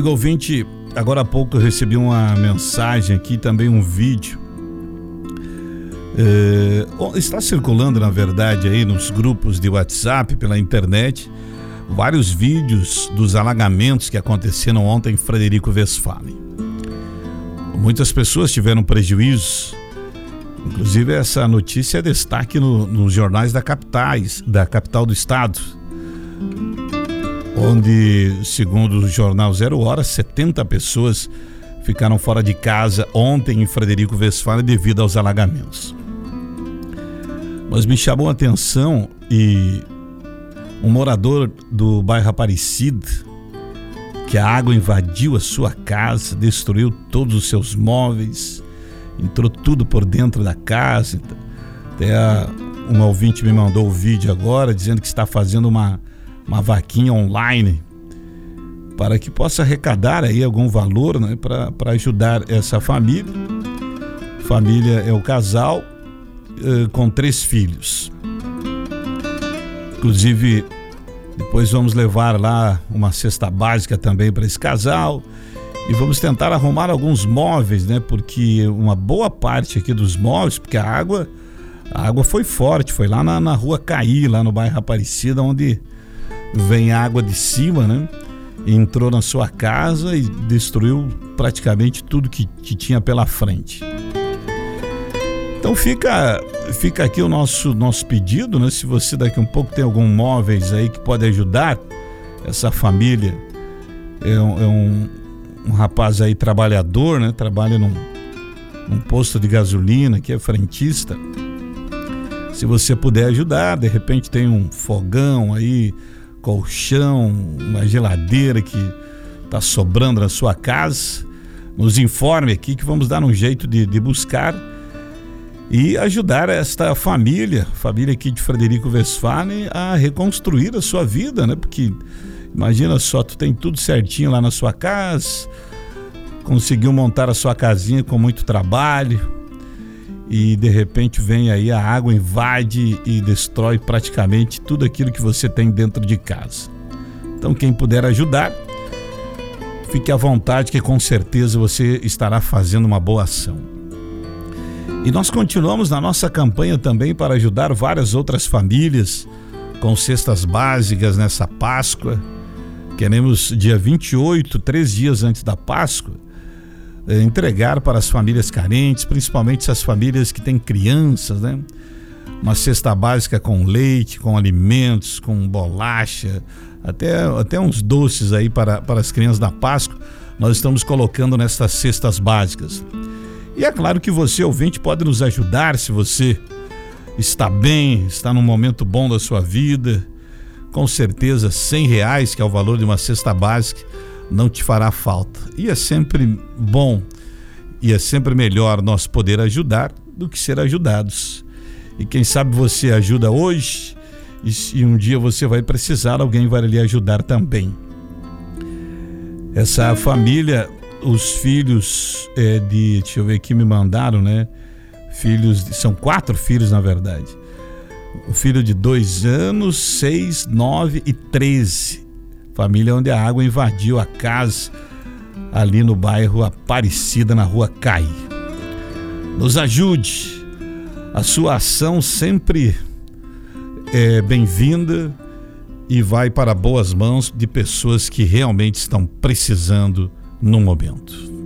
Amigo ouvinte, agora há pouco eu recebi uma mensagem aqui, também um vídeo. Está circulando, na verdade, aí nos grupos de WhatsApp, pela internet, vários vídeos dos alagamentos que aconteceram ontem em Frederico Westphalen. Muitas pessoas tiveram prejuízos. Inclusive, essa notícia é destaque nos jornais da capital do estado, onde, segundo o jornal 0 Hora, 70 pessoas ficaram fora de casa ontem em Frederico Westphalen devido aos alagamentos. Mas me chamou a atenção e um morador do bairro Aparecida, que a água invadiu a sua casa, destruiu todos os seus móveis, entrou tudo por dentro da casa. Até um ouvinte me mandou o vídeo agora dizendo que está fazendo uma vaquinha online para que possa arrecadar aí algum valor, né, para ajudar essa família. Família é o casal com 3 filhos. Inclusive, depois vamos levar lá uma cesta básica também para esse casal e vamos tentar arrumar alguns móveis, né? Porque uma boa parte aqui dos móveis, porque a água foi forte, foi lá na rua Caí, lá no bairro Aparecida, onde vem água de cima, né? Entrou na sua casa e destruiu praticamente tudo que tinha pela frente. Então fica aqui o nosso pedido, né? Se você daqui um pouco tem algum móveis aí que pode ajudar essa família, é um rapaz aí trabalhador, né? Trabalha num posto de gasolina, que é frentista. Se você puder ajudar, de repente tem um fogão aí, colchão, uma geladeira que está sobrando na sua casa, nos informe aqui que vamos dar um jeito de buscar e ajudar esta família aqui de Frederico Westphalen a reconstruir a sua vida, né? Porque imagina só, tu tem tudo certinho lá na sua casa, conseguiu montar a sua casinha com muito trabalho e de repente vem aí a água, invade e destrói praticamente tudo aquilo que você tem dentro de casa. Então quem puder ajudar, fique à vontade que com certeza você estará fazendo uma boa ação. E nós continuamos na nossa campanha também para ajudar várias outras famílias com cestas básicas nessa Páscoa. Queremos, dia 28, 3 dias antes da Páscoa, entregar para as famílias carentes, principalmente essas famílias que têm crianças, né? Uma cesta básica com leite, com alimentos, com bolacha, até uns doces aí para as crianças da Páscoa. Nós estamos colocando nessas cestas básicas. E é claro que você, ouvinte, pode nos ajudar se você está bem, está num momento bom da sua vida. Com certeza, R$100, que é o valor de uma cesta básica, não te fará falta. E é sempre bom e é sempre melhor nós poder ajudar do que ser ajudados. E quem sabe você ajuda hoje e um dia você vai precisar, alguém vai lhe ajudar também. Essa família, os filhos deixa eu ver aqui, me mandaram, né? São 4 filhos na verdade. O filho de 2 anos, 6, 9 e 13. Família onde a água invadiu a casa ali no bairro Aparecida, na rua Caí. Nos ajude. A sua ação sempre é bem-vinda e vai para boas mãos de pessoas que realmente estão precisando no momento.